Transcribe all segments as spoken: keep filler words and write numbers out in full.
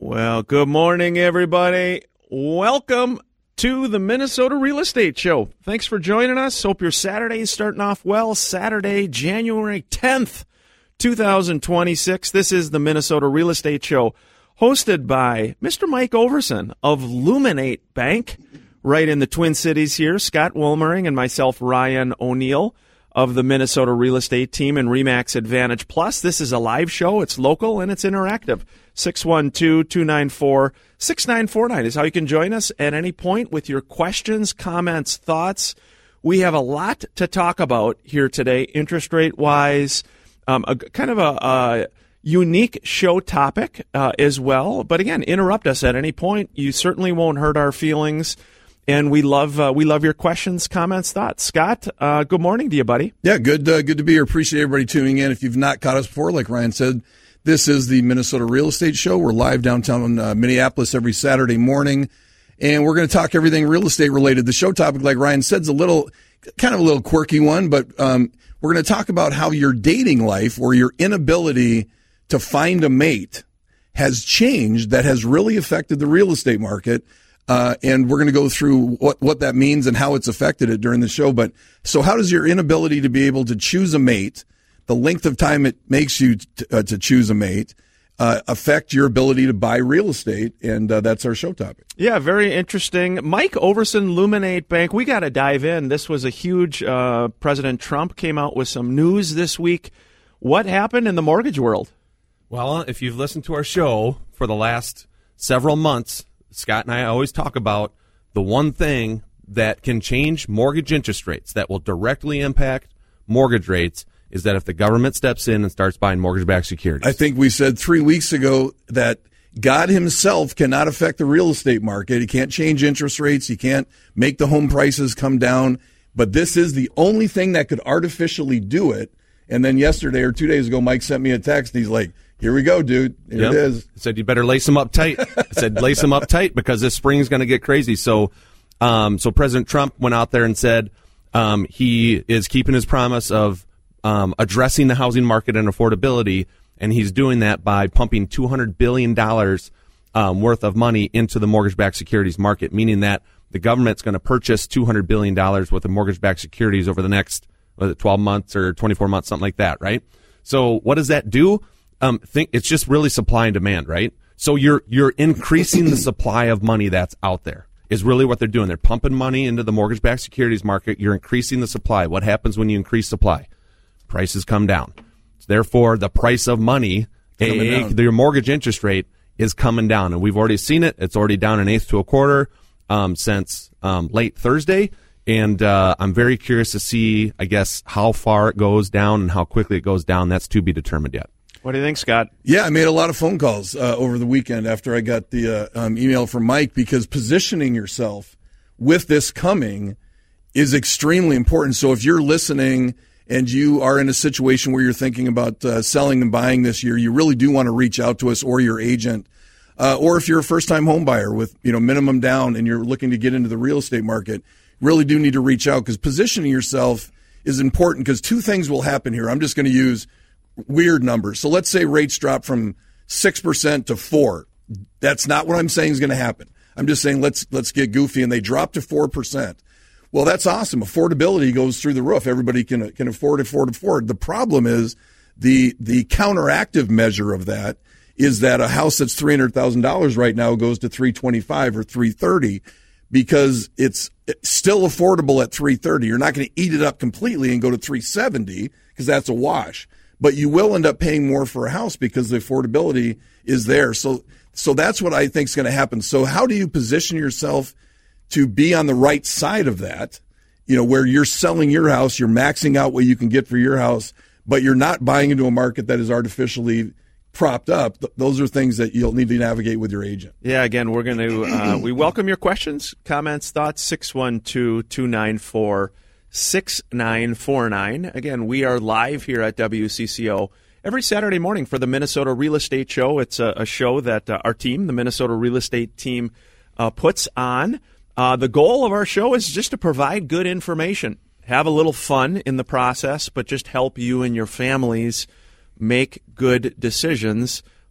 Well, good morning, everybody. Welcome to the Minnesota Real Estate Show. Thanks for joining us. Hope your Saturday is starting off well. Saturday, January tenth, twenty twenty-six. This is the Minnesota Real Estate Show, hosted by Mister Mike Overson of Luminate Bank, right in the Twin Cities here. Scott Wolmering and myself, Ryan O'Neill, of the Minnesota Real Estate Team and RE/MAX Advantage Plus. This is a live show. It's local and it's interactive. six one two, two nine four, six nine four nine is how you can join us at any point with your questions, comments, thoughts. We have a lot to talk about here today, interest rate-wise, um, a, kind of a, a unique show topic uh, as well. But again, interrupt us at any point. You certainly won't hurt our feelings. And we love uh, we love your questions, comments, thoughts. Scott, uh, good morning to you, buddy. Yeah, good uh, good to be here. Appreciate everybody tuning in. If you've not caught us before, like Ryan said, this is the Minnesota Real Estate Show. We're live downtown uh, Minneapolis every Saturday morning, and we're going to talk everything real estate related. The show topic, like Ryan said, is a little kind of a little quirky one, but um, we're going to talk about how your dating life or your inability to find a mate has changed that has really affected the real estate market. Uh, and we're going to go through what, what that means and how it's affected it during the show. But so how does your inability to be able to choose a mate, the length of time it makes you t- uh, to choose a mate, uh, affect your ability to buy real estate? And uh, that's our show topic. Yeah, very interesting. Mike Overson, Luminate Bank. We got to dive in. This was a huge, uh, President Trump came out with some news this week. What happened in the mortgage world? Well, if you've listened to our show for the last several months, Scott and I always talk about the one thing that can change mortgage interest rates that will directly impact mortgage rates is that if the government steps in and starts buying mortgage-backed securities. I think we said three weeks ago that God himself cannot affect the real estate market. He can't change interest rates. He can't make the home prices come down. But this is the only thing that could artificially do it. And then yesterday or two days ago, Mike sent me a text. And he's like, here we go, dude. Here yep. it is. I said, you better lace them up tight. I said, lace them up tight because this spring is going to get crazy. So, um, so President Trump went out there and said um, he is keeping his promise of um, addressing the housing market and affordability, and he's doing that by pumping two hundred billion dollars um, worth of money into the mortgage-backed securities market, meaning that the government's going to purchase two hundred billion dollars worth of mortgage-backed securities over the next was it twelve months or twenty-four months, something like that, right? So what does that do? Um, think it's just really supply and demand, right? So you're you're increasing the supply of money that's out there is really what they're doing. They're pumping money into the mortgage-backed securities market. You're increasing the supply. What happens when you increase supply? Prices come down. Therefore, the price of money, a, your mortgage interest rate, is coming down, and we've already seen it. It's already down an eighth to a quarter um, since um, late Thursday, and uh, I'm very curious to see, I guess, how far it goes down and how quickly it goes down. That's to be determined yet. What do you think, Scott? Yeah, I made a lot of phone calls uh, over the weekend after I got the uh, um, email from Mike, because positioning yourself with this coming is extremely important. So if you're listening and you are in a situation where you're thinking about uh, selling and buying this year, you really do want to reach out to us or your agent. Uh, or if you're a first-time home buyer with, you know, minimum down and you're looking to get into the real estate market, really do need to reach out, because positioning yourself is important, because two things will happen here. I'm just going to use weird numbers. So let's say rates drop from six percent to four. That's not what I'm saying is going to happen. I'm just saying let's let's get goofy, and they drop to four percent. Well, that's awesome. Affordability goes through the roof. Everybody can can afford, afford, afford. The problem is the the counteractive measure of that is that a house that's three hundred thousand dollars right now goes to three twenty-five or three thirty, because it's still affordable at three thirty. You're not going to eat it up completely and go to three seventy, because that's a wash. But you will end up paying more for a house because the affordability is there. So so that's what I think is going to happen. So how do you position yourself to be on the right side of that, you know, where you're selling your house, you're maxing out what you can get for your house, but you're not buying into a market that is artificially propped up? Th- those are things that you'll need to navigate with your agent. Yeah, again, we're going to, uh, we welcome your questions, comments, thoughts, six one two, two nine four, six nine four nine. Again, we are live here at W C C O every Saturday morning for the Minnesota Real Estate Show. It's a, a show that uh, our team, the Minnesota Real Estate Team, uh, puts on. Uh, the goal of our show is just to provide good information, have a little fun in the process, but just help you and your families make good decisions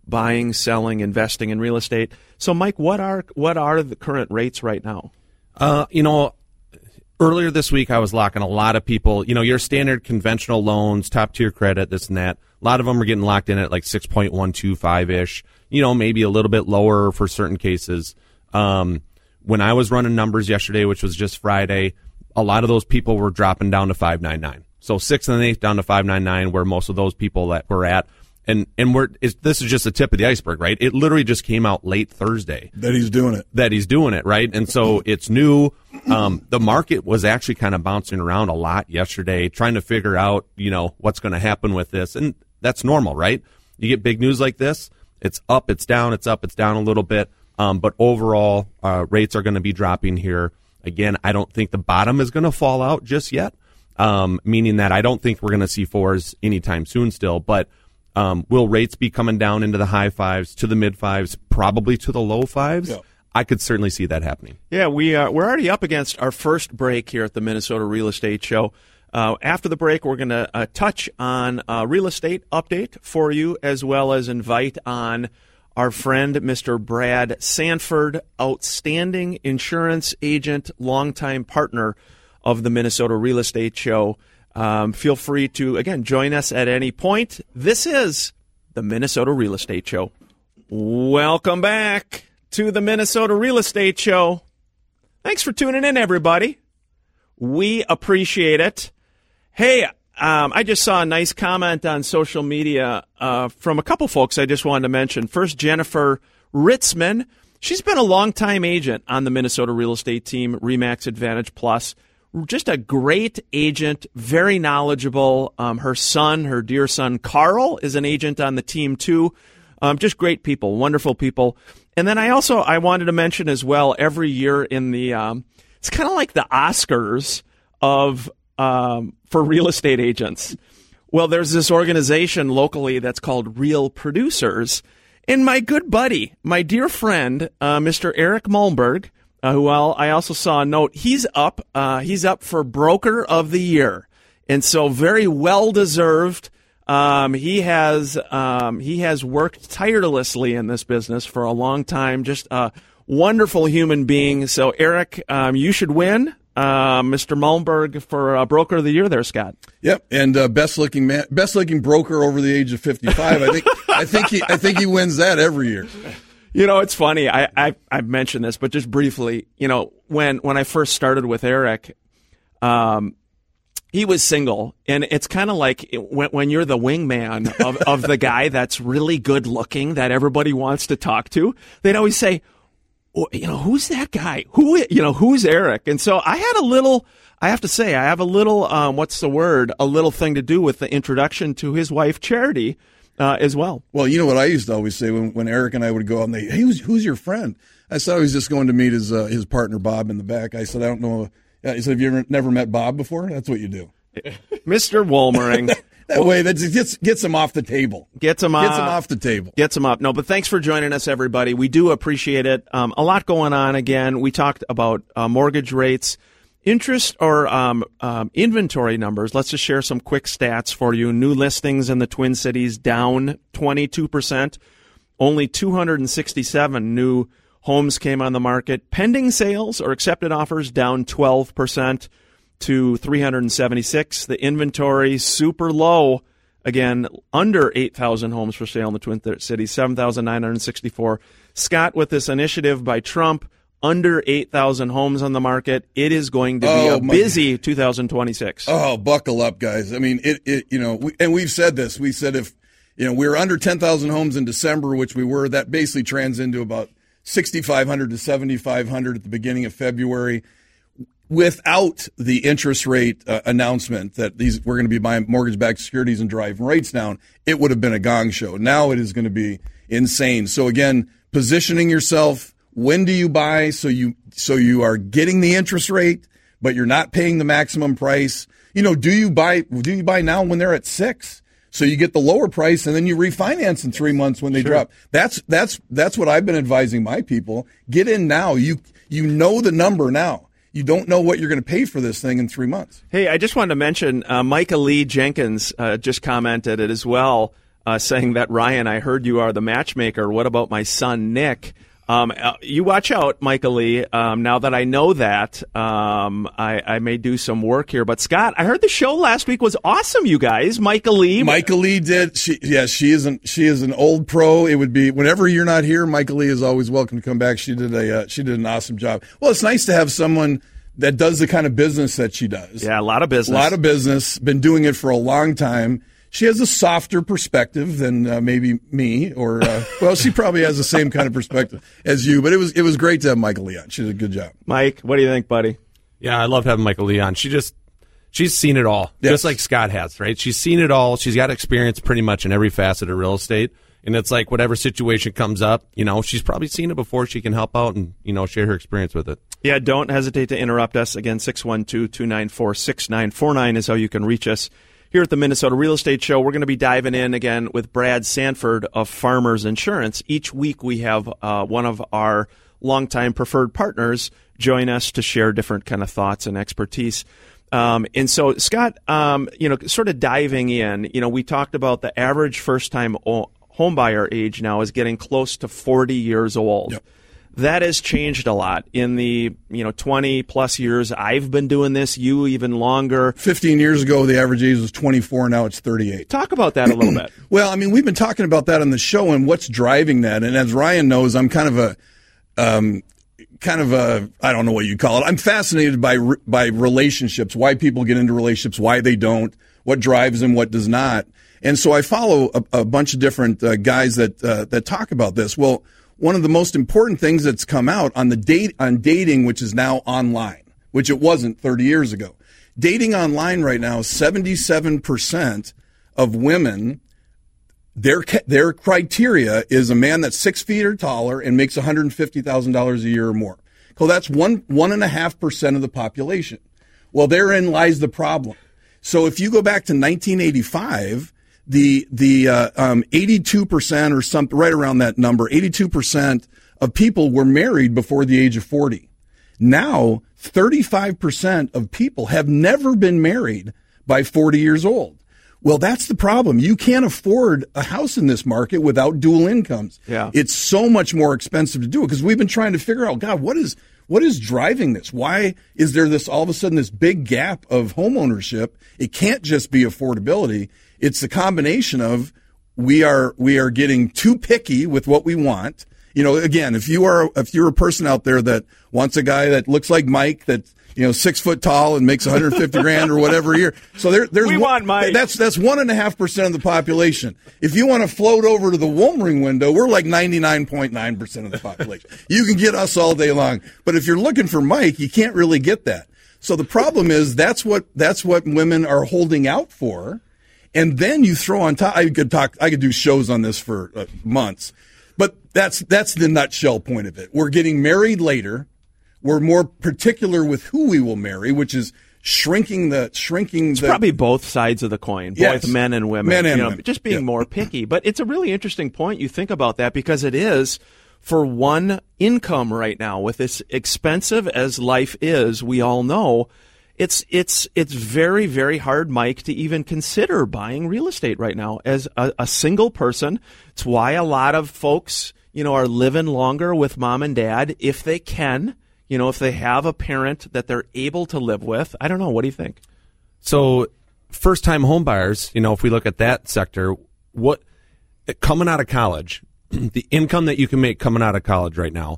buying, selling, investing in real estate. So, Mike, what are what are the current rates right now? Uh, you know, earlier this week I was locking a lot of people. You know, your standard conventional loans, top tier credit, this and that. A lot of them are getting locked in at like six point one two five ish. You know, maybe a little bit lower for certain cases. Um, when I was running numbers yesterday, which was just Friday, a lot of those people were dropping down to five ninety-nine. So six and an eighth down to five ninety-nine, where most of those people that were at. And and we're it's, this is just the tip of the iceberg, right? It literally just came out late Thursday that he's doing it. That he's doing it, right? And so it's new. Um, the market was actually kind of bouncing around a lot yesterday, trying to figure out, you know, what's going to happen with this, and that's normal, right? You get big news like this, it's up, it's down, it's up, it's down a little bit. Um, but overall, uh, rates are going to be dropping here. Again, I don't think the bottom is going to fall out just yet, um, meaning that I don't think we're going to see fours anytime soon still. But um, will rates be coming down into the high fives, to the mid fives, probably to the low fives? Yeah. I could certainly see that happening. Yeah, we, uh, we're already up against our first break here at the Minnesota Real Estate Show. Uh, after the break, we're going to uh, touch on a real estate update for you, as well as invite on our friend, Mister Brad Sanford, outstanding insurance agent, longtime partner of the Minnesota Real Estate Show. Um, feel free to, again, join us at any point. This is the Minnesota Real Estate Show. Welcome back to the Minnesota Real Estate Show. Thanks for tuning in, everybody. We appreciate it. Hey, Um, I just saw a nice comment on social media uh, from a couple folks I just wanted to mention. First, Jennifer Ritzman. She's been a longtime agent on the Minnesota real estate team, RE/MAX Advantage Plus. Just a great agent, very knowledgeable. Um, her son, her dear son, Carl, is an agent on the team, too. Um, just great people, wonderful people. And then I also I wanted to mention as well, every year in the um, it's kind of like the Oscars of Um, for real estate agents. Well, there's this organization locally that's called Real Producers. And my good buddy, my dear friend, uh, Mister Eric Malmberg, uh, who I'll, I also saw a note, he's up, uh, he's up for Broker of the Year. And so very well deserved. Um, he has, um, he has worked tirelessly in this business for a long time. Just a wonderful human being. So Eric, um, you should win. Uh, Mister Malmberg for uh, Broker of the Year there, Scott. Yep, and uh, best looking man, best looking broker over the age of fifty-five. I think I think he I think he wins that every year. You know, it's funny. I, I I've mentioned this, but just briefly, you know, when when I first started with Eric, um, he was single, and it's kind of like when when you're the wingman of of the guy that's really good looking that everybody wants to talk to. They'd always say, you know, who's that guy? Who, you know, who's Eric? And so I had a little, I have to say, I have a little, um, what's the word? A little thing to do with the introduction to his wife, Charity, uh, as well. Well, you know what I used to always say when, when Eric and I would go out and they, hey, who's, who's your friend? I said I was just going to meet his, uh, his partner, Bob, in the back. I said, I don't know. He said, have you ever, never met Bob before? That's what you do. Mister Wolmering. That way, that just gets, gets him off the table. Gets him, uh, gets him off the table. Gets him up. No, but thanks for joining us, everybody. We do appreciate it. Um, a lot going on again. We talked about uh, mortgage rates, interest, or um, um, inventory numbers. Let's just share some quick stats for you. New listings in the Twin Cities down twenty-two percent. Only two hundred sixty-seven new homes came on the market. Pending sales or accepted offers down twelve percent. To three hundred seventy-six. The inventory super low, again, under eight thousand homes for sale in the Twin Cities, seven thousand nine hundred sixty-four. Scott, with this initiative by Trump, under eight thousand homes on the market, it is going to be oh, a busy two thousand twenty-six. Oh, buckle up, guys. I mean, it, it you know, we, and we've said this. We said if, you know, we were under ten thousand homes in December, which we were, that basically trans into about sixty-five hundred to seventy-five hundred at the beginning of February. Without the interest rate uh, announcement that these we're going to be buying mortgage-backed securities and driving rates down, it would have been a gong show. Now it is going to be insane. So again, positioning yourself. When do you buy so you so you are getting the interest rate, but you're not paying the maximum price? You know, do you buy do you buy now when they're at six? So you get the lower price and then you refinance in three months when they sure. drop. That's that's that's what I've been advising my people. Get in now. You you know the number now. You don't know what you're going to pay for this thing in three months. Hey, I just wanted to mention uh, Micah Lee Jenkins uh, just commented it as well. uh, saying that, Ryan, I heard you are the matchmaker. What about my son, Nick? Um, uh, you watch out, Michael Lee. Um, now that I know that, um, I, I may do some work here. But Scott, I heard the show last week was awesome. You guys, Michael Lee. Michael Lee did. She, yeah, she is an she is an old pro. It would be whenever you're not here, Michael Lee is always welcome to come back. She did a uh, she did an awesome job. Well, it's nice to have someone that does the kind of business that she does. Yeah, a lot of business. A lot of business. Been doing it for a long time. She has a softer perspective than uh, maybe me, or uh, well, she probably has the same kind of perspective as you. But it was it was great to have Michael Lee on. She did a good job. Mike, what do you think, buddy? Yeah, I love having Michael Lee on. She just she's seen it all, yes. just like Scott has, right? She's seen it all. She's got experience pretty much in every facet of real estate, and it's like whatever situation comes up, you know, she's probably seen it before. She can help out and you know share her experience with it. Yeah, don't hesitate to interrupt us. Again, six one two, two nine four, six nine four nine is how you can reach us. Here at the Minnesota Real Estate Show, we're going to be diving in again with Brad Sanford of Farmers Insurance. Each week we have uh, one of our longtime preferred partners join us to share different kind of thoughts and expertise. Um, and so, Scott, um, you know, sort of diving in, you know, we talked about the average first-time o- homebuyer age now is getting close to forty years old. Yep. That has changed a lot in the, you know, twenty plus years I've been doing this, you even longer. fifteen years ago, the average age was twenty-four. Now it's thirty-eight. Talk about that a little bit. Well, I mean, we've been talking about that on the show and what's driving that. And as Ryan knows, I'm kind of a, um, kind of a, I don't know what you call it. I'm fascinated by, by relationships, why people get into relationships, why they don't, what drives them, what does not. And so I follow a, a bunch of different uh, guys that, uh, that talk about this. Well, one of the most important things that's come out on the date on dating, which is now online, which it wasn't thirty years ago. Dating online right now, seventy-seven percent of women, their their criteria is a man that's six feet or taller and makes one hundred fifty thousand dollars a year or more. So that's one one and a half percent of the population. Well, therein lies the problem. So if you go back to nineteen eighty-five. The the uh, um, eighty-two percent or something right around that number, eighty-two percent of people were married before the age of forty. Now, thirty-five percent of people have never been married by forty years old. Well, that's the problem. You can't afford a house in this market without dual incomes. Yeah. It's so much more expensive to do it because we've been trying to figure out, God, what is what is driving this? Why is there this all of a sudden this big gap of homeownership? It can't just be affordability. It's the combination of we are we are getting too picky with what we want. You know, again, if you are if you're a person out there that wants a guy that looks like Mike, that you know six foot tall and makes one hundred fifty grand or whatever a year, so there there's we one, want Mike. That's that's one and a half percent of the population. If you want to float over to the Woolring window, we're like ninety nine point nine percent of the population. You can get us all day long, but if you're looking for Mike, you can't really get that. So the problem is that's what that's what women are holding out for. And then you throw on top, I could talk, I could do shows on this for uh, months, but that's, that's the nutshell point of it. We're getting married later. We're more particular with who we will marry, which is shrinking the, shrinking it's the. probably both sides of the coin, yes. both men and women. Men and you know, women. Just being yeah. more picky. But it's a really interesting point. You think about that because it is for one income right now with as expensive as life is, we all know. It's it's it's very, very hard, Mike, to even consider buying real estate right now as a, a single person. It's why a lot of folks, you know, are living longer with mom and dad if they can, you know, if they have a parent that they're able to live with. I don't know. What do you think? So first-time home buyers, you know, if we look at that sector, what coming out of college, the income that you can make coming out of college right now,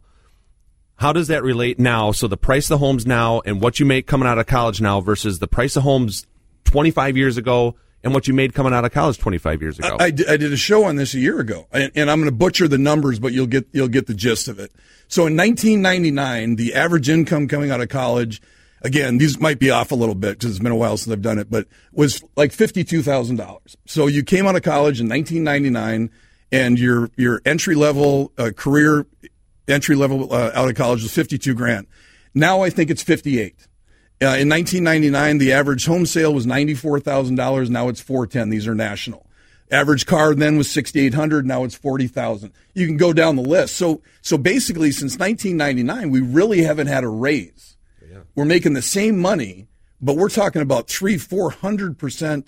how does that relate now? So the price of the homes now and what you make coming out of college now versus the price of homes twenty-five years ago and what you made coming out of college twenty-five years ago. I, I, did, I did a show on this a year ago, and, and I'm going to butcher the numbers, but you'll get you'll get the gist of it. So in nineteen ninety-nine, the average income coming out of college, again, these might be off a little bit because it's been a while since I've done it, but was like fifty-two thousand dollars. So you came out of college in nineteen ninety-nine, and your your entry level uh, career entry level uh, out of college was fifty-two grand. Now I think it's fifty-eight. Uh, in nineteen ninety-nine, the average home sale was ninety-four thousand dollars. Now it's four ten. These are national. Average car then was sixty-eight hundred. Now it's forty thousand. You can go down the list. So, so basically, since nineteen ninety-nine, we really haven't had a raise. Yeah. We're making the same money, but we're talking about three, four hundred percent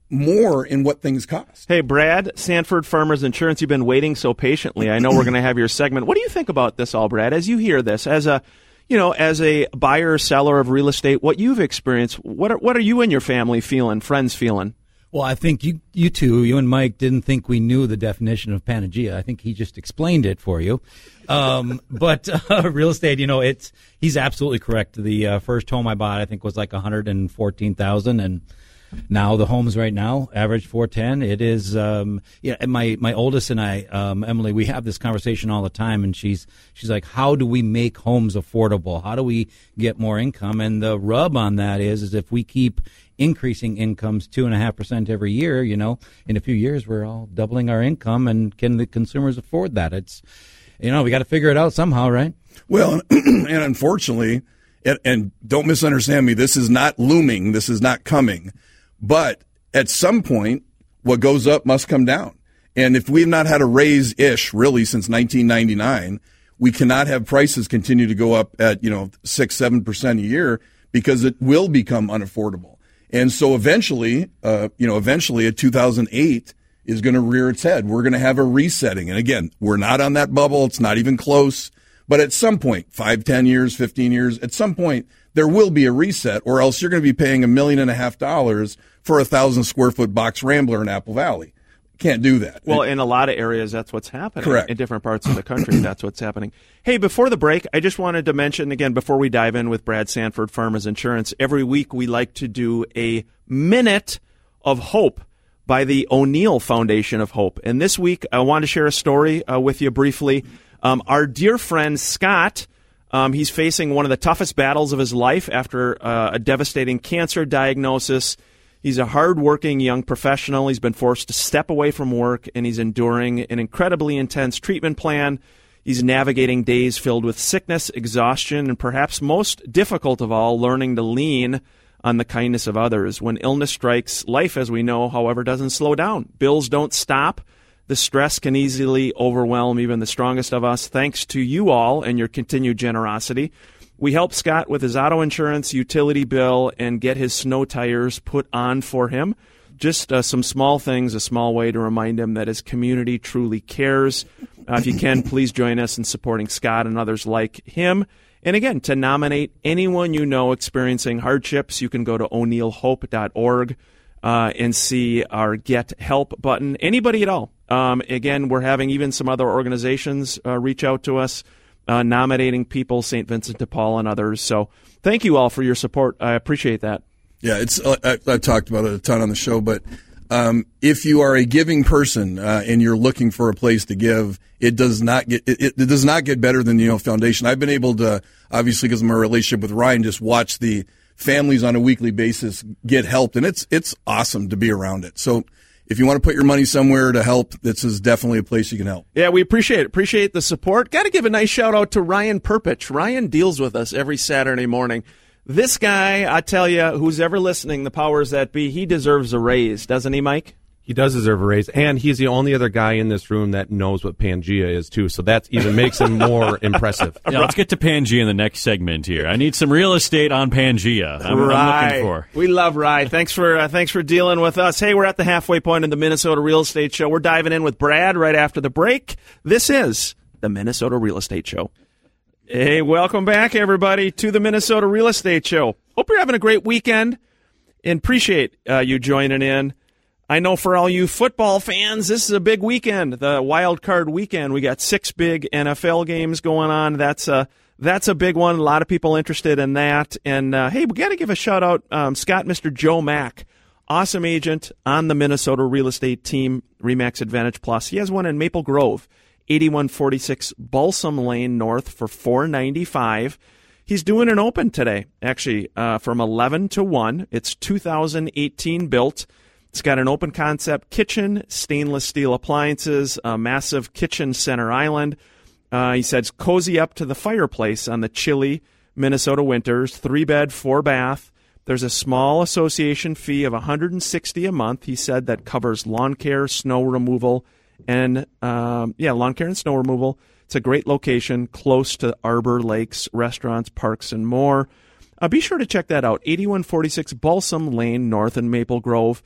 more in what things cost. Hey, Brad, Sanford Farmers Insurance, you've been waiting so patiently. I know we're going to have your segment. What do you think about this all, Brad? As you hear this, as a, you know, as a buyer or seller of real estate, what you've experienced, what are, what are you and your family feeling, friends feeling? Well, I think you, you two, you and Mike, didn't think we knew the definition of Panagia. I think he just explained it for you. Um, but uh, real estate, you know, it's he's absolutely correct. The uh, first home I bought, I think, was like one hundred fourteen thousand dollars, and now the homes right now average four ten. It is, um, yeah. My my oldest and I, um, Emily, we have this conversation all the time, and she's she's like, how do we make homes affordable? How do we get more income? And the rub on that is, is if we keep increasing incomes two and a half percent every year, you know, in a few years we're all doubling our income, and can the consumers afford that? It's, you know, we got to figure it out somehow, right? Well, and unfortunately, and, and don't misunderstand me, this is not looming, this is not coming. But at some point, what goes up must come down. And if we've not had a raise-ish really since nineteen ninety-nine, we cannot have prices continue to go up at, you know, six, seven percent a year, because it will become unaffordable. And so eventually, uh, you know, eventually at two thousand eight is going to rear its head. We're going to have a resetting. And again, we're not on that bubble. It's not even close. But at some point, five, ten years, fifteen years, at some point, there will be a reset, or else you're going to be paying a million and a half dollars for a thousand square foot box Rambler in Apple Valley. Can't do that. Well, it, in a lot of areas, that's what's happening. Correct. In different parts of the country, that's what's happening. Hey, before the break, I just wanted to mention, again, before we dive in with Brad Sanford, Farmers Insurance, every week we like to do a Minute of Hope by the O'Neill Foundation of Hope. And this week, I want to share a story uh, with you briefly. Um, our dear friend Scott, um, he's facing one of the toughest battles of his life after uh, a devastating cancer diagnosis. He's a hard-working young professional. He's been forced to step away from work, and he's enduring an incredibly intense treatment plan. He's navigating days filled with sickness, exhaustion, and perhaps most difficult of all, learning to lean on the kindness of others. When illness strikes, life, as we know, however, doesn't slow down. Bills don't stop. The stress can easily overwhelm even the strongest of us. Thanks to you all and your continued generosity, we helped Scott with his auto insurance, utility bill, and get his snow tires put on for him. Just uh, some small things, a small way to remind him that his community truly cares. Uh, if you can, please join us in supporting Scott and others like him. And again, to nominate anyone you know experiencing hardships, you can go to o'neill hope dot org uh, and see our Get Help button. Anybody at all. Um, again, we're having even some other organizations uh, reach out to us, uh, nominating people, Saint Vincent de Paul and others. So thank you all for your support. I appreciate that. Yeah, it's. Uh, I, I've talked about it a ton on the show, but um, if you are a giving person uh, and you're looking for a place to give, it does not get it, it does not get better than the O'Neill Foundation. I've been able to, obviously, because of my relationship with Ryan, just watch the families on a weekly basis get helped, and it's it's awesome to be around it. So if you want to put your money somewhere to help, this is definitely a place you can help. Yeah, we appreciate it. Appreciate the support. Got to give a nice shout out to Ryan Perpich. Ryan deals with us every Saturday morning. This guy, I tell you, who's ever listening, the powers that be, he deserves a raise, doesn't he, Mike? He does deserve a raise, and he's the only other guy in this room that knows what Pangea is, too, so that even makes him more impressive. Yeah, let's get to Pangea in the next segment here. I need some real estate on Pangea. I'm, Rye. I'm looking for. We love Rye. Thanks for uh, thanks for dealing with us. Hey, we're at the halfway point in the Minnesota Real Estate Show. We're diving in with Brad right after the break. This is the Minnesota Real Estate Show. Hey, welcome back, everybody, to the Minnesota Real Estate Show. Hope you're having a great weekend and appreciate uh, you joining in. I know for all you football fans, this is a big weekend, the wild card weekend. We got six big N F L games going on. That's a, that's a big one. A lot of people interested in that. And, uh, hey, we got to give a shout-out, um, Scott, Mister Joe Mack, awesome agent on the Minnesota real estate team, RE/MAX Advantage Plus. He has one in Maple Grove, eighty-one forty-six Balsam Lane North for four ninety-five. He's doing an open today, actually, uh, from eleven to one. It's two thousand eighteen built. It's got an open concept kitchen, stainless steel appliances, a massive kitchen center island. Uh, he says cozy up to the fireplace on the chilly Minnesota winters, three bed, four bath. There's a small association fee of one hundred sixty dollars a month. He said that covers lawn care, snow removal, and um, yeah, lawn care and snow removal. It's a great location, close to Arbor Lakes, restaurants, parks, and more. Uh, be sure to check that out, eighty-one forty-six Balsam Lane North in Maple Grove.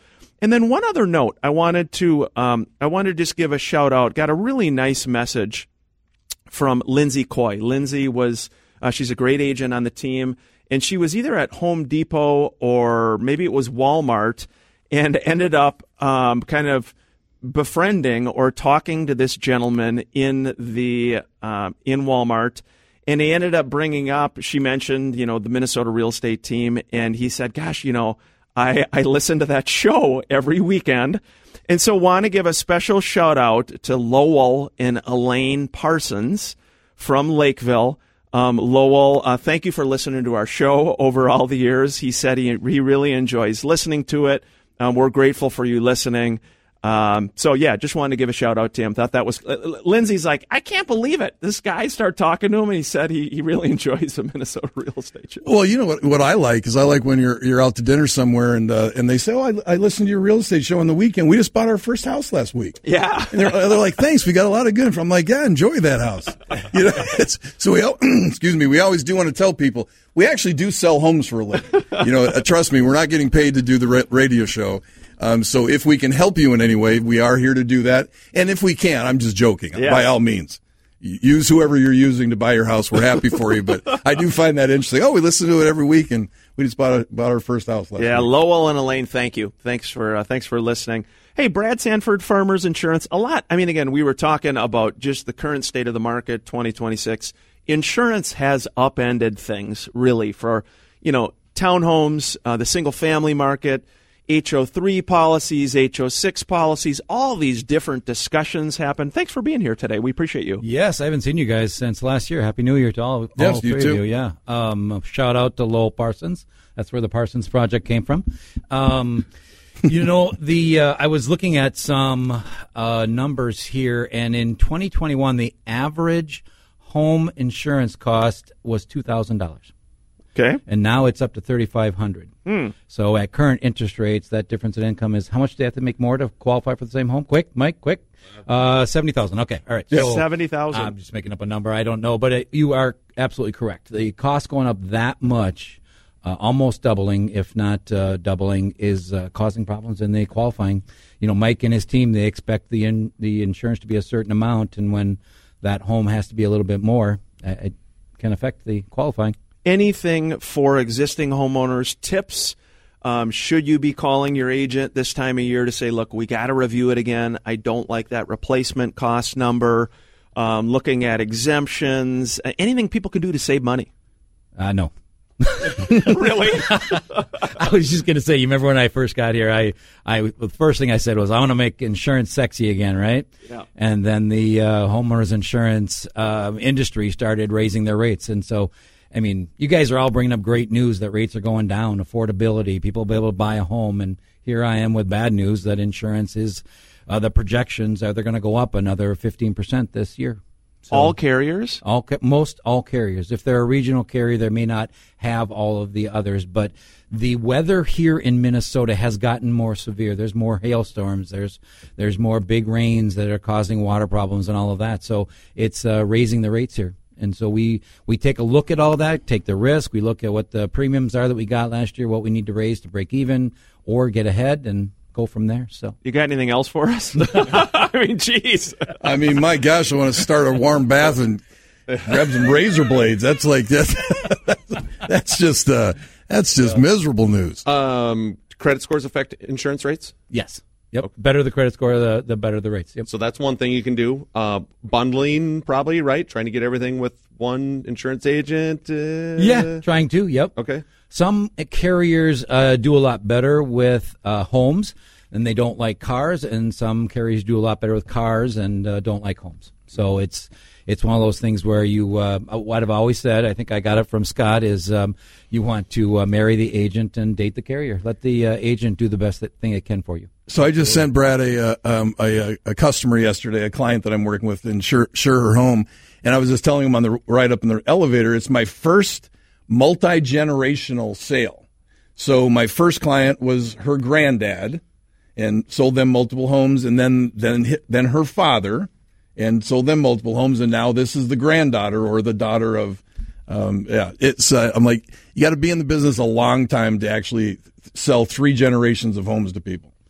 And then one other note, I wanted to um, I wanted to just give a shout out. Got a really nice message from Lindsay Coy. Lindsay was uh, she's a great agent on the team, and she was either at Home Depot or maybe it was Walmart, and ended up um, kind of befriending or talking to this gentleman in the uh, in Walmart. And he ended up bringing up, she mentioned, you know, the Minnesota real estate team, and he said, gosh, you know, I, I listen to that show every weekend. And so want to give a special shout out to Lowell and Elaine Parsons from Lakeville. Um, Lowell, uh, thank you for listening to our show over all the years. He said he, he really enjoys listening to it. Um, we're grateful for you listening. Um, so yeah, just wanted to give a shout out to him. Thought that was, uh, Lindsay's like, I can't believe it. This guy started talking to him and he said he, he really enjoys the Minnesota real estate show. Well, you know what, what I like is I like when you're, you're out to dinner somewhere and, uh, and they say, oh, I, I listened to your real estate show on the weekend. We just bought our first house last week. Yeah. And they're, they're like, thanks. We got a lot of good info. I'm like, yeah, enjoy that house. You know, it's, so we, excuse me, we always do want to tell people we actually do sell homes for a living. You know, uh, trust me, we're not getting paid to do the ra- radio show. Um, so if we can help you in any way, we are here to do that. And if we can't, I'm just joking. Yeah. By all means, use whoever you're using to buy your house. We're happy for you. But I do find that interesting. Oh, we listen to it every week, and we just bought, a, bought our first house last yeah, week. Lowell and Elaine, thank you. Thanks for uh, thanks for listening. Hey, Brad Sanford, Farmers Insurance. A lot. I mean, again, we were talking about just the current state of the market, twenty twenty-six. Insurance has upended things, really, for, you know, townhomes, uh, the single-family market, H O three policies, H O six policies, all these different discussions happen. Thanks for being here today. We appreciate you. Yes, I haven't seen you guys since last year. Happy New Year to all, all yes, three you too. of you. Yeah. Um, shout out to Lowell Parsons. That's where the Parsons Project came from. Um, you know, the uh, I was looking at some uh, numbers here, and in twenty twenty-one, the average home insurance cost was two thousand dollars. Okay. And now it's up to thirty-five hundred dollars. Hmm. So at current interest rates, that difference in income is how much do they have to make more to qualify for the same home? Quick, Mike, quick. Uh, seventy thousand dollars. Okay, all right. Yeah, so, seventy thousand dollars. I'm just making up a number. I don't know. But it, you are absolutely correct. The cost going up that much, uh, almost doubling, if not uh, doubling, is uh, causing problems in the qualifying. You know, Mike and his team, they expect the in, the insurance to be a certain amount, and when that home has to be a little bit more, it can affect the qualifying. Anything for existing homeowners, tips? Um, should you be calling your agent this time of year to say, look, we got to review it again. I don't like that replacement cost number. Um, looking at exemptions, anything people can do to save money? Uh, no. Really? I was just going to say, you remember when I first got here, I, I, the first thing I said was, I want to make insurance sexy again, right? Yeah. And then the uh, homeowners insurance uh, industry started raising their rates. And so, I mean, you guys are all bringing up great news that rates are going down, affordability, people will be able to buy a home. And here I am with bad news that insurance is, uh, the projections are they're going to go up another fifteen percent this year. So, all carriers? All most all carriers. If they're a regional carrier, they may not have all of the others. But the weather here in Minnesota has gotten more severe. There's more hailstorms. There's there's more big rains that are causing water problems and all of that. So it's uh, raising the rates here. And so we, we take a look at all that, take the risk. We look at what the premiums are that we got last year, what we need to raise to break even or get ahead, and go from there. So, you got anything else for us? I mean, geez. I mean, my gosh, I want to start a warm bath and grab some razor blades. That's like that's that's just uh, that's just miserable news. Um, credit scores affect insurance rates? Yes. Yep. Okay. Better the credit score, the the better the rates. Yep. So that's one thing you can do. Uh, bundling, probably, right? Trying to get everything with one insurance agent. Uh, yeah, trying to. Yep. Okay. Some carriers uh, do a lot better with uh, homes, and they don't like cars, and some carriers do a lot better with cars and uh, don't like homes. So it's it's one of those things where you, uh, what I've always said, I think I got it from Scott, is um, you want to uh, marry the agent and date the carrier. Let the uh, agent do the best thing it can for you. So I just sent Brad a, uh, um, a a customer yesterday, a client that I'm working with in Sure, Sure Her Home, and I was just telling him on the ride up in the elevator, it's my first multi-generational sale. So my first client was her granddad and sold them multiple homes, and then then then her father and sold them multiple homes, and now this is the granddaughter or the daughter of um, yeah. It's uh, I'm like, you got to be in the business a long time to actually sell three generations of homes to people.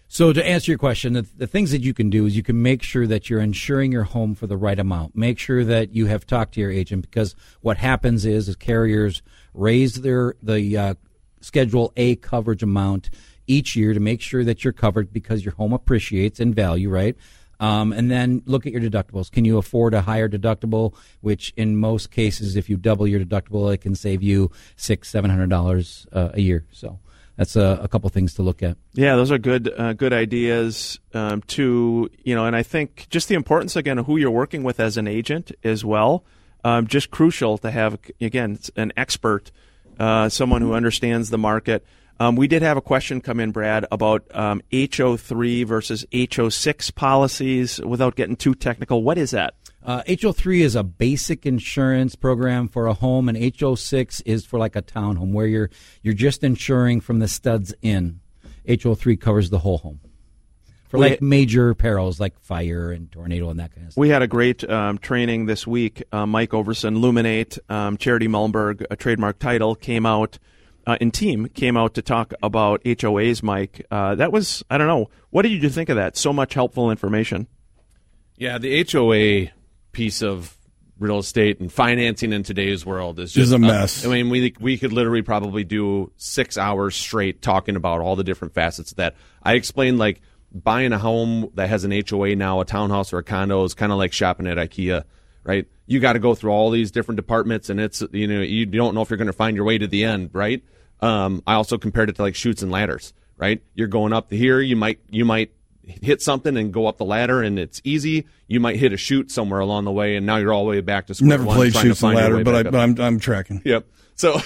So to answer your question, the, the things that you can do is you can make sure that you're insuring your home for the right amount. Make sure that you have talked to your agent, because what happens is, is carriers raise their the uh, Schedule A coverage amount each year to make sure that you're covered because your home appreciates in value, right? Um, and then look at your deductibles. Can you afford a higher deductible? Which in most cases, if you double your deductible, it can save you six, seven hundred dollars uh, a year. So. That's a, a couple things to look at. Yeah, those are good uh, good ideas um, to, you know, and I think just the importance, again, of who you're working with as an agent as well. Um, just crucial to have, again, an expert, uh, someone who understands the market. Um, we did have a question come in, Brad, about um, H O three versus H O six policies. Without getting too technical, what is that? Uh, H O three is a basic insurance program for a home, and H O six is for like a townhome where you're you're just insuring from the studs in. H O three covers the whole home for We- like major perils like fire and tornado and that kind of stuff. We had a great um, training this week. Uh, Mike Overson, Luminate, um, Charity Mullenberg, a trademark title, came out, uh, and team came out to talk about H O As, Mike. Uh, that was, I don't know, what did you think of that? So much helpful information. Yeah, the H O A piece of real estate and financing in today's world is just Is a mess. Uh, I mean, we we could literally probably do six hours straight talking about all the different facets of that. I explained, like, buying a home that has an H O A now, a townhouse or a condo, is kind of like shopping at IKEA, right? You got to go through all these different departments, and it's, you know, you don't know if you're going to find your way to the end, right? Um, I also compared it to like chutes and ladders, right? You're going up to here, you might you might hit something and go up the ladder, and it's easy. You might hit a chute somewhere along the way, and now you're all the way back to square Never one. played trying to Chutes and find your Ladder, way but, I, back but up. I'm I'm tracking. Yep. So,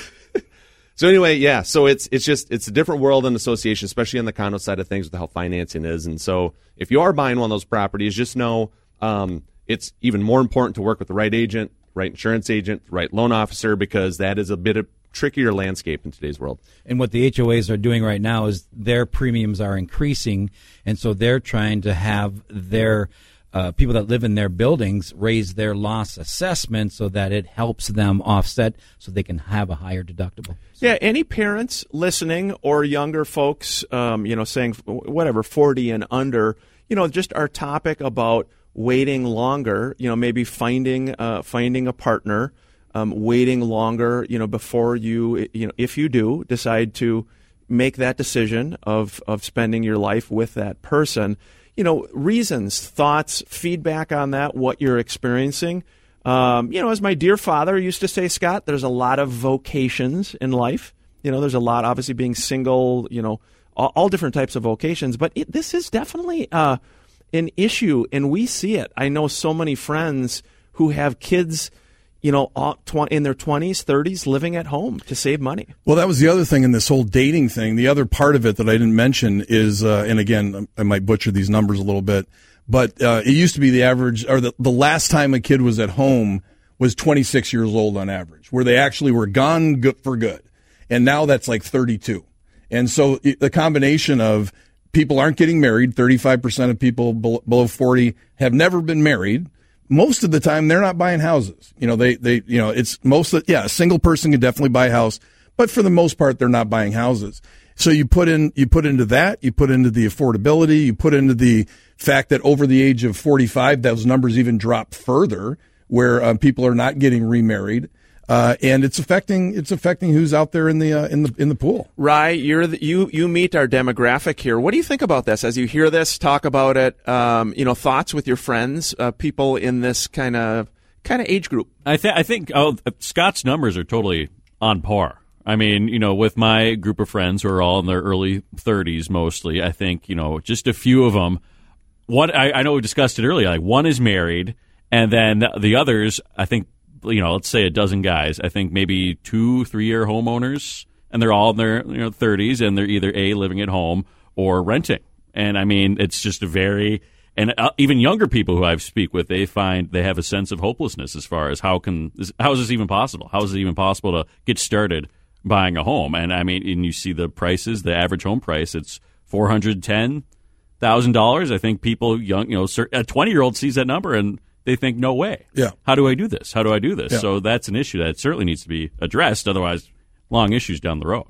so anyway, yeah. So it's it's just it's a different world in association, especially on the condo side of things with how financing is. And so, if you are buying one of those properties, just know um, it's even more important to work with the right agent, right insurance agent, right loan officer, because that is a bit of trickier landscape in today's world. And what the H O As are doing right now is their premiums are increasing, and so they're trying to have their uh, people that live in their buildings raise their loss assessment so that it helps them offset so they can have a higher deductible. So, Yeah, any parents listening or younger folks, um, you know, saying whatever, forty and under, you know, just our topic about waiting longer, you know, maybe finding uh, finding a partner, um, waiting longer, you know, before you, you know, if you do decide to make that decision of of spending your life with that person, you know, reasons, thoughts, feedback on that, what you're experiencing. Um, you know, as my dear father used to say, Scott, there's a lot of vocations in life. You know, there's a lot, obviously, being single, you know, all, all different types of vocations. But it, this is definitely uh, an issue, and we see it. I know so many friends who have kids, you know, all tw- in their twenties, thirties, living at home to save money. Well, that was the other thing in this whole dating thing. The other part of it that I didn't mention is, uh, and again, I might butcher these numbers a little bit, but uh, it used to be the average, or the, the last time a kid was at home was twenty-six years old on average, where they actually were gone good for good. And now that's like thirty-two. And so it, the combination of people aren't getting married, thirty-five percent of people below forty have never been married. Most of the time, they're not buying houses. You know, they, they, you know, it's most of, yeah, a single person can definitely buy a house, but for the most part, they're not buying houses. So you put in, you put into that, you put into the affordability, you put into the fact that over the age of forty-five, those numbers even drop further, where um, people are not getting remarried. Uh, and it's affecting it's affecting who's out there in the uh, in the in the pool. Rye, you're the, you you meet our demographic here. What do you think about this? As you hear this, talk about it. Um, you know, thoughts with your friends, uh, people in this kind of kind of age group. I, th- I think oh, Scott's numbers are totally on par. I mean, you know, with my group of friends who are all in their early thirties mostly, I think, you know, just a few of them. One, I, I know we discussed it earlier. Like, one is married, and then the others, I think, you know, let's say a dozen guys. I think maybe two, three-year homeowners, and they're all in their you know thirties, and they're either A, living at home or renting. And I mean, it's just a very and uh, even younger people who I speak with, they find they have a sense of hopelessness as far as how can how is this even possible? How is it even possible to get started buying a home? And I mean, and you see the prices, the average home price, it's four hundred ten thousand dollars. I think people young, you know, a twenty-year-old sees that number and they think, no way. Yeah. How do I do this? How do I do this? Yeah. So that's an issue that certainly needs to be addressed. Otherwise, long issues down the road.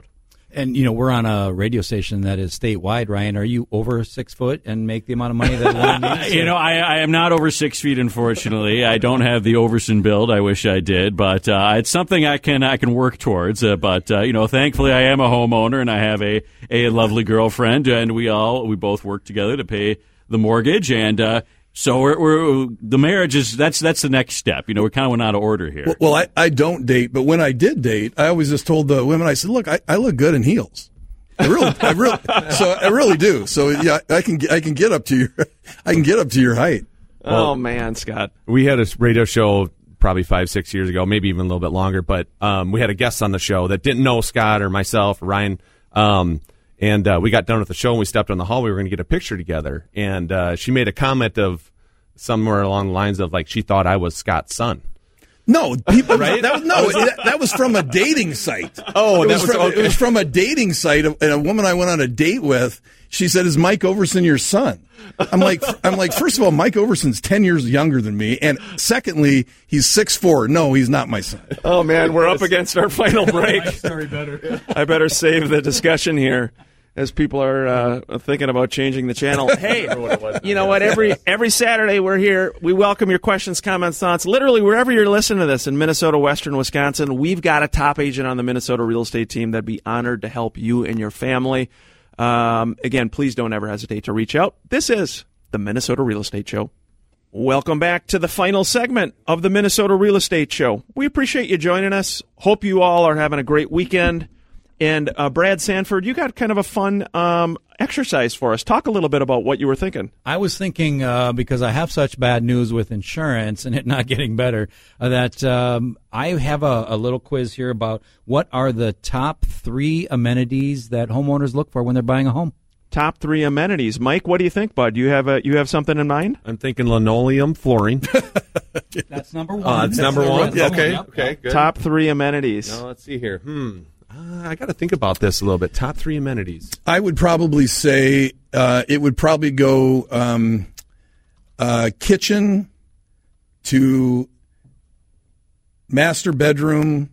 And, you know, we're on a radio station that is statewide. Ryan, are you over six foot and make the amount of money that one needs? You know, I, I am not over six feet, unfortunately. I don't have the Overson build. I wish I did, but uh, it's something I can I can work towards. Uh, but uh, you know, thankfully, I am a homeowner and I have a, a lovely girlfriend, and we all we both work together to pay the mortgage, and uh, so we're, we're the marriage is that's that's the next step. You know, we kind of went out of order here. Well, well I, I don't date, but when I did date, I always just told the women, I said, look, I, I look good in heels. I really, I really, so I really do. So yeah, I can I can get up to your I can get up to your height. Oh man, Scott. We had a radio show probably five, six years ago, maybe even a little bit longer, but um, we had a guest on the show that didn't know Scott or myself or Ryan. Um, and uh, we got done with the show and we stepped on the hall. We were going to get a picture together. And uh, she made a comment of somewhere along the lines of like she thought I was Scott's son. No, people, right? That was, no, that, that was from a dating site. Oh, it that was, was from, okay. It was from a dating site, and a woman I went on a date with. She said, "Is Mike Overson your son?" I'm like, I'm like, first of all, Mike Overson's ten years younger than me, and secondly, he's six foot four. No, he's not my son. Oh man, we're up against our final break. Sorry, better. I better save the discussion here as people are uh, thinking about changing the channel. Hey, you know what? Every every Saturday we're here. We welcome your questions, comments, thoughts. Literally, wherever you're listening to this in Minnesota, Western Wisconsin, we've got a top agent on the Minnesota real estate team that'd be honored to help you and your family. Um, again, please don't ever hesitate to reach out. This is the Minnesota Real Estate Show. Welcome back to the final segment of the Minnesota Real Estate Show. We appreciate you joining us. Hope you all are having a great weekend. And uh, Brad Sanford, you got kind of a fun um, exercise for us. Talk a little bit about what you were thinking. I was thinking, uh, because I have such bad news with insurance and it not getting better, uh, that um, I have a, a little quiz here about what are the top three amenities that homeowners look for when they're buying a home. Top three amenities. Mike, what do you think, bud? You have a you have something in mind? I'm thinking linoleum flooring. That's number one. Uh, that's number one. Yep. Okay, Yep. okay, good. Top three amenities. Now, let's see here. Hmm. Uh, I got to think about this a little bit. Top three amenities. I would probably say uh, it would probably go um, uh, kitchen to master bedroom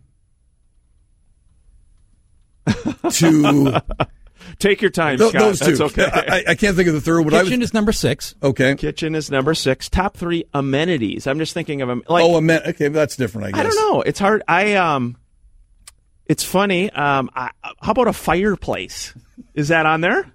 to Take your time, th- Scott. those two. That's okay. I, I can't think of the third. But I Kitchen was, is number six. okay. Kitchen is number six. Top three amenities. I'm just thinking of them. Like, oh, amen- okay, that's different. I guess. I don't know. It's hard. I um, it's funny. Um, I, how about a fireplace? Is that on there?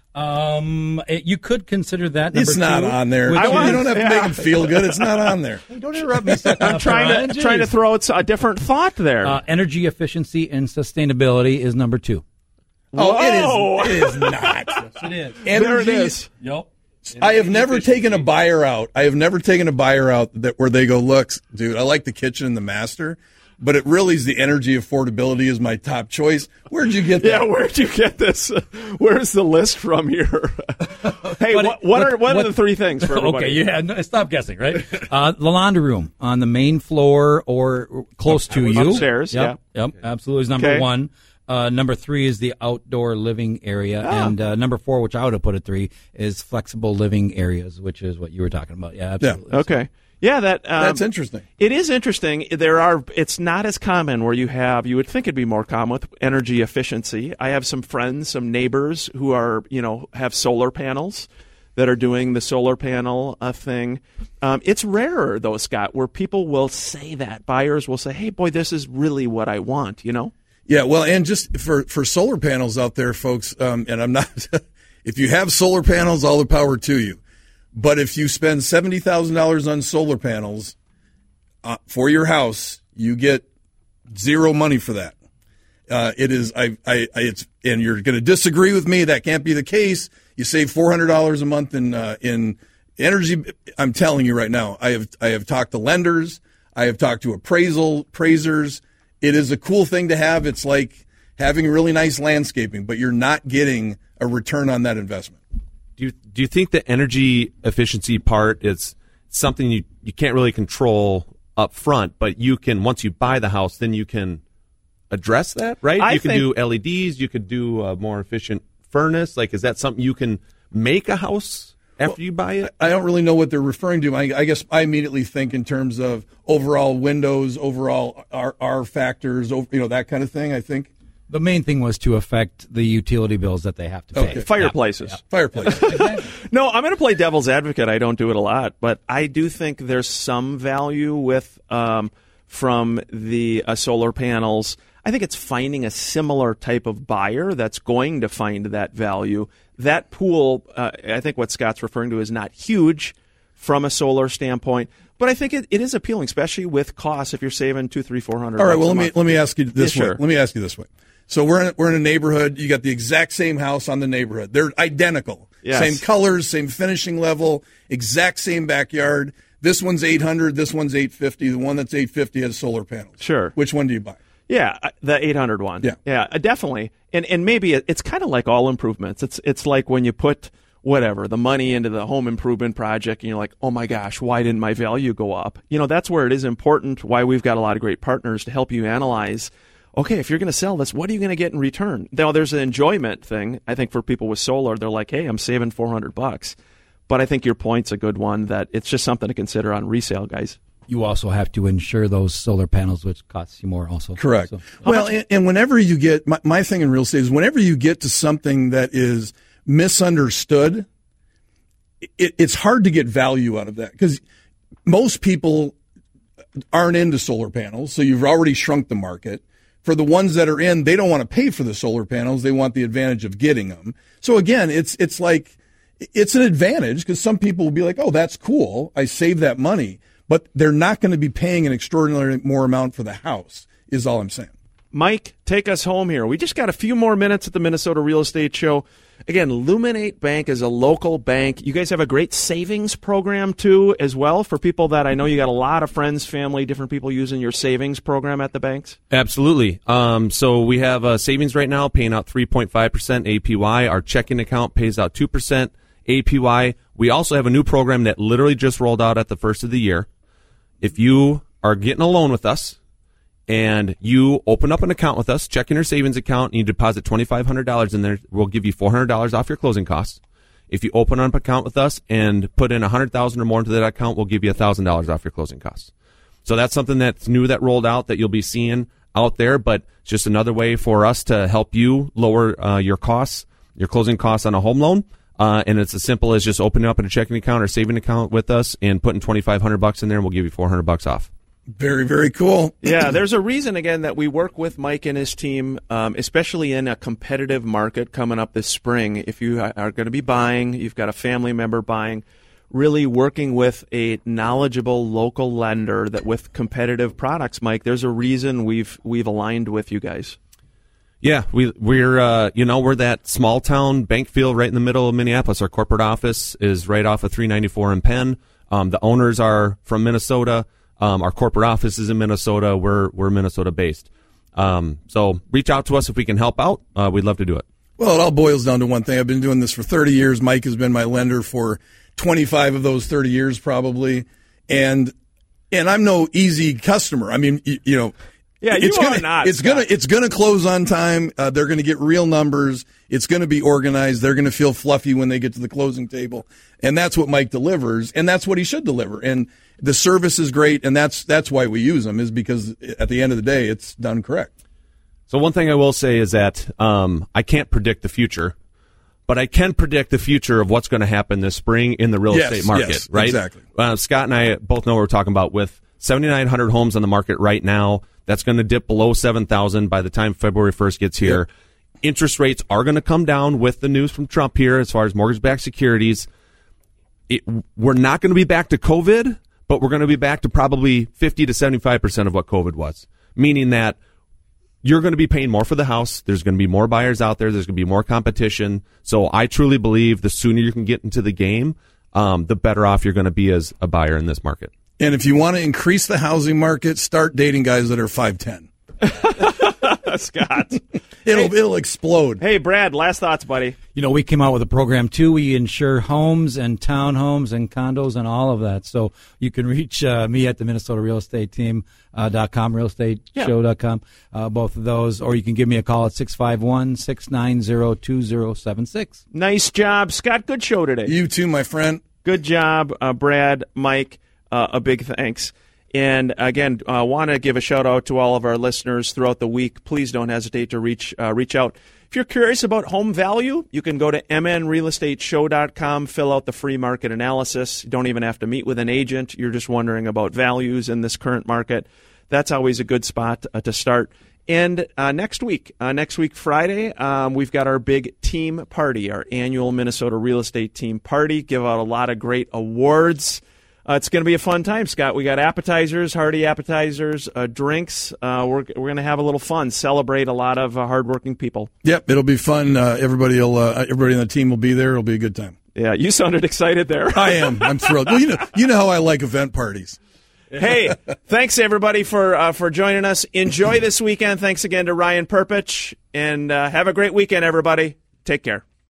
Um, it, you could consider that number It's not two. on there. Which I you want- don't have to yeah. make them feel good. It's not on there. Don't interrupt me. I'm trying to trying to throw out a different thought there. Uh, energy efficiency and sustainability is number two. Oh, Whoa. it is. It is not. It is. there it Energy- is. Yep. I have never taken a buyer out. I have never taken a buyer out that where they go, look, dude, I like the kitchen and the master, but it really is the energy affordability is my top choice. Where'd you get that? Yeah, where'd you get this? Where's the list from here? Hey, But what, it- what but are what, what- are the three things for everybody? Okay, yeah, no, stop guessing, right? Uh, the laundry room on the main floor or close to you. Upstairs, Yep, Yep, absolutely is number Okay. one. Uh, number three is the outdoor living area. Ah. And uh, number four, which I would have put at three, is flexible living areas, which is what you were talking about. Yeah, absolutely. Okay. Yeah, that um, That's interesting. It is interesting. There are. It's not as common where you have. You would think it'd be more common with energy efficiency. I have some friends, some neighbors who are, you know, have solar panels that are doing the solar panel uh, thing. Um, it's rarer though, Scott, where people will say that buyers will say, "Hey, boy, this is really what I want." You know. Yeah, well, and just for, for solar panels out there, folks, um, and I'm not, if you have solar panels, all the power to you. But if you spend seventy thousand dollars on solar panels uh, for your house, you get zero money for that. Uh, it is, I, I, I, it's, and you're going to disagree with me. That can't be the case. You save four hundred dollars a month in, uh, in energy. I'm telling you right now, I have, I have talked to lenders. I have talked to appraisal appraisers. It is a cool thing to have. It's like having really nice landscaping, but you're not getting a return on that investment. Do you do you think the energy efficiency part is something you, you can't really control up front, but you can once you buy the house, then you can address that, right? I you can think- do L E Ds, you could do a more efficient furnace. Like, is that something you can make a house after you buy it? I don't really know what they're referring to. I, I guess I immediately think in terms of overall windows, overall R, R factors, over, you know, that kind of thing. I think. The main thing was to affect the utility bills that they have to pay. Okay. Fireplaces. Yeah. Fireplace. No, I'm going to play devil's advocate. I don't do it a lot, but I do think there's some value with um, from the uh, solar panels. I think it's finding a similar type of buyer that's going to find that value. That pool, uh, I think what Scott's referring to is not huge from a solar standpoint, but I think it, it is appealing, especially with costs. If you're saving two, three, four hundred. All right. Well, bucks a let me month. let me ask you this Yeah, way. sure. Let me ask you this way. So we're in, we're in a neighborhood. You got the exact same house on the neighborhood. They're identical. Yes. Same colors, same finishing level, exact same backyard. This one's eight hundred. This one's eight fifty. The one that's eight fifty has solar panels. Sure. Which one do you buy? Yeah, uh, the eight hundred one. Yeah. yeah, uh, definitely. And and maybe it, it's kind of like all improvements. It's it's like when you put whatever the money into the home improvement project, and you're like, oh my gosh, why didn't my value go up? You know, that's where it is important. Why we've got a lot of great partners to help you analyze. Okay, if you're going to sell this, what are you going to get in return? Now, there's an enjoyment thing. I think for people with solar, they're like, hey, I'm saving four hundred bucks. But I think your point's a good one that it's just something to consider on resale, guys. You also have to insure those solar panels, which costs you more also. Correct. So, Well, and, and whenever you get, my, my thing in real estate is whenever you get to something that is misunderstood, it, it's hard to get value out of that because most people aren't into solar panels, so you've already shrunk the market. For the ones that are in, they don't want to pay for the solar panels. They want the advantage of getting them. So again, it's it's like it's an advantage because some people will be like, oh, that's cool. I save that money. But they're not going to be paying an extraordinary more amount for the house, is all I'm saying. Mike, take us home here. We just got a few more minutes at the Minnesota Real Estate Show. Again, Luminate Bank is a local bank. You guys have a great savings program, too, as well, for people that I know you got a lot of friends, family, different people using your savings program at the banks. Absolutely. Um, so we have a savings right now paying out three point five percent A P Y. Our checking account pays out two percent A P Y. We also have a new program that literally just rolled out at the first of the year. If you are getting a loan with us and you open up an account with us, checking or savings account, and you deposit twenty-five hundred dollars in there, we'll give you four hundred dollars off your closing costs. If you open up an account with us and put in one hundred thousand dollars or more into that account, we'll give you one thousand dollars off your closing costs. So that's something that's new that rolled out that you'll be seeing out there, but it's just another way for us to help you lower uh, your costs, your closing costs on a home loan. Uh, and it's as simple as just opening up a checking account or saving account with us and putting twenty-five hundred bucks in there, and we'll give you four hundred bucks off. Very, very cool. Yeah, there's a reason, again, that we work with Mike and his team, um, especially in a competitive market coming up this spring. If you are going to be buying, you've got a family member buying, really working with a knowledgeable local lender that with competitive products, Mike, there's a reason we've we've aligned with you guys. Yeah, we, we're, uh, you know, we're that small town bank feel right in the middle of Minneapolis. Our corporate office is right off of three ninety-four in Penn. Um, the owners are from Minnesota. Um, our corporate office is in Minnesota. We're, we're Minnesota based. Um, so reach out to us if we can help out. Uh, we'd love to do it. Well, it all boils down to one thing. I've been doing this for thirty years. Mike has been my lender for twenty-five of those thirty years probably. And, and I'm no easy customer. I mean, you, you know, Yeah, you it's are gonna, not, It's Scott. gonna it's gonna close on time. Uh, they're gonna get real numbers. It's gonna be organized. They're gonna feel fluffy when they get to the closing table, and that's what Mike delivers, and that's what he should deliver. And the service is great, and that's that's why we use them, is because at the end of the day, it's done correct. So one thing I will say is that um, I can't predict the future, but I can predict the future of what's going to happen this spring in the real Yes, estate market, yes, right? exactly. Uh, Scott and I both know what we're talking about with seventy-nine hundred homes on the market right now. That's going to dip below seven thousand by the time February first gets here. Yep. Interest rates are going to come down with the news from Trump here as far as mortgage-backed securities. It, we're not going to be back to COVID, but we're going to be back to probably fifty to seventy-five percent of what COVID was, meaning that you're going to be paying more for the house. There's going to be more buyers out there. There's going to be more competition. So I truly believe the sooner you can get into the game, um, the better off you're going to be as a buyer in this market. And if you want to increase the housing market, start dating guys that are five ten. Scott. It'll it'll explode. Hey, Brad, last thoughts, buddy. You know, we came out with a program, too. We insure homes and townhomes and condos and all of that. So you can reach uh, me at the Minnesota Real Estate Team uh, dot com, real estate show dot com, uh, both of those. Or you can give me a call at six five one, six nine zero, two zero seven six. Nice job, Scott. Good show today. You too, my friend. Good job, uh, Brad, Mike. Uh, a big thanks. And again, I uh, want to give a shout out to all of our listeners throughout the week. Please don't hesitate to reach uh, reach out. If you're curious about home value, you can go to m n real estate show dot com, fill out the free market analysis. You don't even have to meet with an agent. You're just wondering about values in this current market. That's always a good spot uh, to start. And uh, next week, uh, next week, Friday, um, we've got our big team party, our annual Minnesota Real Estate Team Party. Give out a lot of great awards. Uh, it's going to be a fun time, Scott. We got appetizers, hearty appetizers, uh, drinks. Uh, we're we're going to have a little fun, celebrate a lot of uh, hardworking people. Yep, it'll be fun. Uh, everybody will, uh, everybody on the team will be there. It'll be a good time. Yeah, you sounded excited there. I am. I'm thrilled. Well, you know, you know how I like event parties. Hey, thanks everybody for uh, for joining us. Enjoy this weekend. Thanks again to Ryan Perpich, and uh, have a great weekend, everybody. Take care.